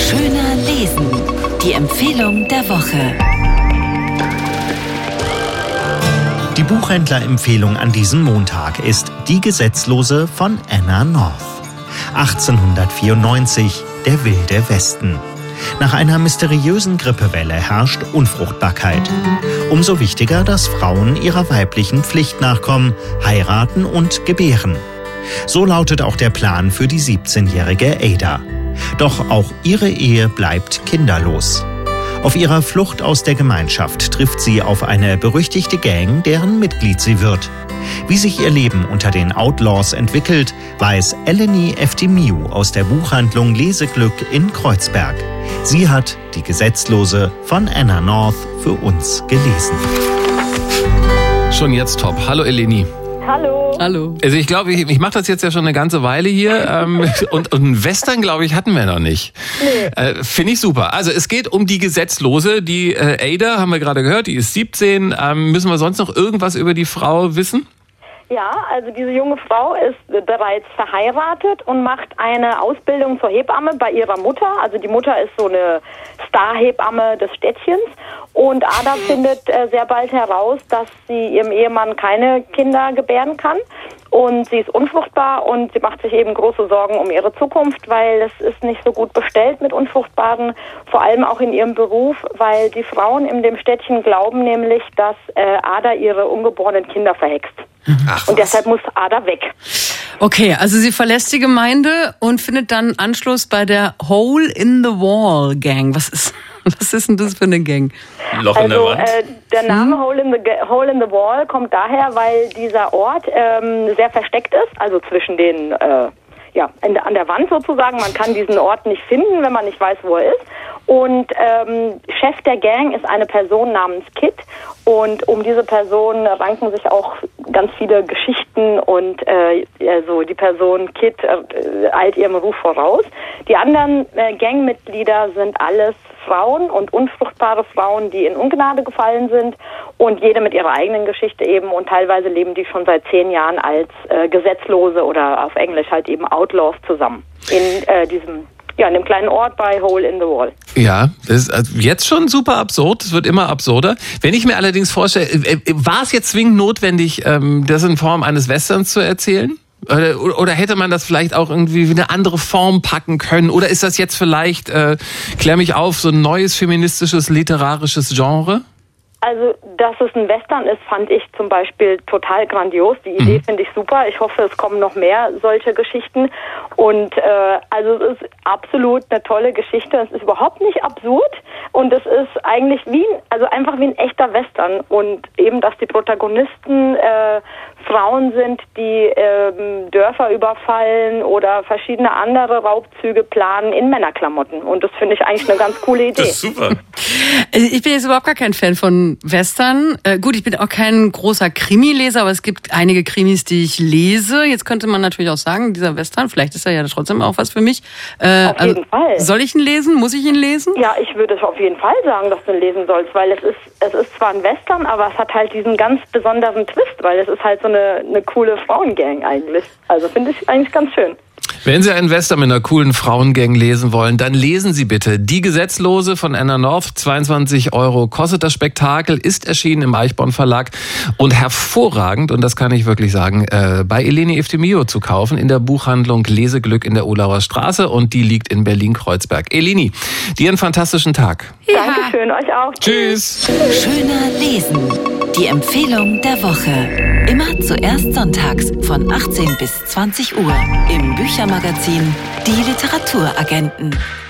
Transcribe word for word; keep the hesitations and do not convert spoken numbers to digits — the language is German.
Schöner lesen. Die Empfehlung der Woche. Die Buchhändlerempfehlung an diesem Montag ist Die Gesetzlose von Anna North. achtzehnhundertvierundneunzig, der wilde Westen. Nach einer mysteriösen Grippewelle herrscht Unfruchtbarkeit. Umso wichtiger, dass Frauen ihrer weiblichen Pflicht nachkommen, heiraten und gebären. So lautet auch der Plan für die siebzehnjährige Ada. Doch auch ihre Ehe bleibt kinderlos. Auf ihrer Flucht aus der Gemeinschaft trifft sie auf eine berüchtigte Gang, deren Mitglied sie wird. Wie sich ihr Leben unter den Outlaws entwickelt, weiß Eleni Eftimiou aus der Buchhandlung Leseglück in Kreuzberg. Sie hat Die Gesetzlose von Anna North für uns gelesen. Schon jetzt top. Hallo Eleni. Hallo. Hallo. Also ich glaube, ich, ich mache das jetzt ja schon eine ganze Weile hier ähm, und, und einen Western, glaube ich, hatten wir noch nicht. Nee. Äh, Finde ich super. Also es geht um die Gesetzlose, die äh, Ada, haben wir gerade gehört, die ist siebzehn. Ähm, müssen wir sonst noch irgendwas über die Frau wissen? Ja, also diese junge Frau ist bereits verheiratet und macht eine Ausbildung zur Hebamme bei ihrer Mutter. Also die Mutter ist so eine Star-Hebamme des Städtchens. Und Ada findet äh, sehr bald heraus, dass sie ihrem Ehemann keine Kinder gebären kann. Und sie ist unfruchtbar und sie macht sich eben große Sorgen um ihre Zukunft, weil es ist nicht so gut bestellt mit Unfruchtbaren, vor allem auch in ihrem Beruf, weil die Frauen in dem Städtchen glauben nämlich, dass äh, Ada ihre ungeborenen Kinder verhext. Ach, und deshalb muss Ada weg. Okay, also sie verlässt die Gemeinde und findet dann Anschluss bei der Hole in the Wall Gang. Was ist, was ist denn das für eine Gang? Loch in der Wand? Also, äh, der Name hm. Hole in the, Hole in the Wall kommt daher, weil dieser Ort ähm, sehr versteckt ist, also zwischen den, äh, ja, an der Wand sozusagen. Man kann diesen Ort nicht finden, wenn man nicht weiß, wo er ist. Und ähm, Chef der Gang ist eine Person namens Kit. Und um diese Person ranken sich auch ganz viele Geschichten und äh, also die Person Kit äh, eilt ihrem Ruf voraus. Die anderen äh, Gangmitglieder sind alles Frauen und unfruchtbare Frauen, die in Ungnade gefallen sind und jede mit ihrer eigenen Geschichte eben und teilweise leben die schon seit zehn Jahren als äh, Gesetzlose oder auf Englisch halt eben Outlaws zusammen in äh, diesem Ja, in dem kleinen Ort bei Hole in the Wall. Ja, das ist jetzt schon super absurd. Es wird immer absurder. Wenn ich mir allerdings vorstelle, war es jetzt zwingend notwendig, das in Form eines Westerns zu erzählen? Oder, oder hätte man das vielleicht auch irgendwie in eine andere Form packen können? Oder ist das jetzt vielleicht, äh, klär mich auf, so ein neues feministisches, literarisches Genre? Also, dass es ein Western ist, fand ich zum Beispiel total grandios. Die Idee mhm. finde ich super. Ich hoffe, es kommen noch mehr solche Geschichten. Und äh, also es ist absolut eine tolle Geschichte. Es ist überhaupt nicht absurd und es ist eigentlich wie, also einfach wie ein echter Western. Und eben, dass die Protagonisten äh, Frauen sind, die ähm, Dörfer überfallen oder verschiedene andere Raubzüge planen in Männerklamotten. Und das finde ich eigentlich eine ganz coole Idee. Das ist super. Ich bin jetzt überhaupt gar kein Fan von Western. Äh, gut, ich bin auch kein großer Krimileser, aber es gibt einige Krimis, die ich lese. Jetzt könnte man natürlich auch sagen, dieser Western, vielleicht ist er ja trotzdem auch was für mich. Äh, auf jeden also, Fall. Soll ich ihn lesen? Muss ich ihn lesen? Ja, ich würde es auf jeden Fall sagen, dass du ihn lesen sollst, weil es ist, es ist zwar ein Western, aber es hat halt diesen ganz besonderen Twist, weil es ist halt so eine, eine coole Frauengang eigentlich. Also finde ich eigentlich ganz schön. Wenn Sie einen Western mit einer coolen Frauengang lesen wollen, dann lesen Sie bitte Die Gesetzlose von Anna North. zweiundzwanzig Euro kostet das Spektakel, ist erschienen im Eichborn Verlag und hervorragend, und das kann ich wirklich sagen, äh, bei Eleni Eftimiou zu kaufen in der Buchhandlung Leseglück in der Olauer Straße und die liegt in Berlin-Kreuzberg. Eleni, dir einen fantastischen Tag. Ja. Dankeschön, euch auch. Tschüss. Schöner lesen. Die Empfehlung der Woche. Immer zuerst sonntags von achtzehn bis zwanzig Uhr im Büchermagazin Die Literaturagenten.